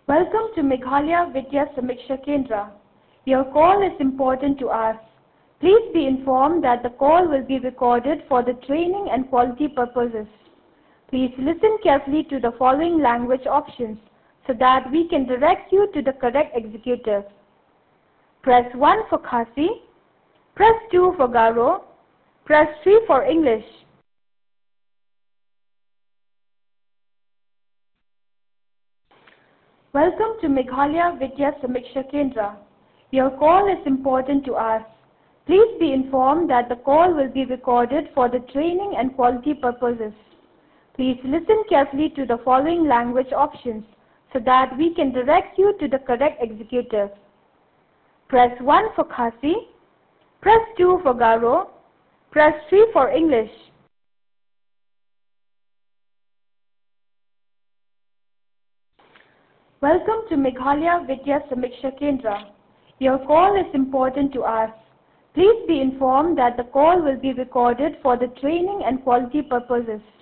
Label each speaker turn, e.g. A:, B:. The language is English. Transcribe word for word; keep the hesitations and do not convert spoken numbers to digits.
A: Welcome to Meghalaya Vidya Samiksha Kendra. Your call is important to us. Please be informed that the call will be recorded for the training and quality purposes. Please listen carefully to the following language options so that we can direct you to the correct executive. Press one for Khasi, press two for Garo, press three for English. Welcome to Meghalaya Vidya Samiksha Kendra. Your call is important to us. Please be informed that the call will be recorded for the training and quality purposes. Please listen carefully to the following language options so that we can direct you to the correct executive. Press one for Khasi, press two for Garo, press three for English. Welcome to Meghalaya Vidya Samiksha Kendra. Your call is important to us. Please be informed that the call will be recorded for the training and quality purposes.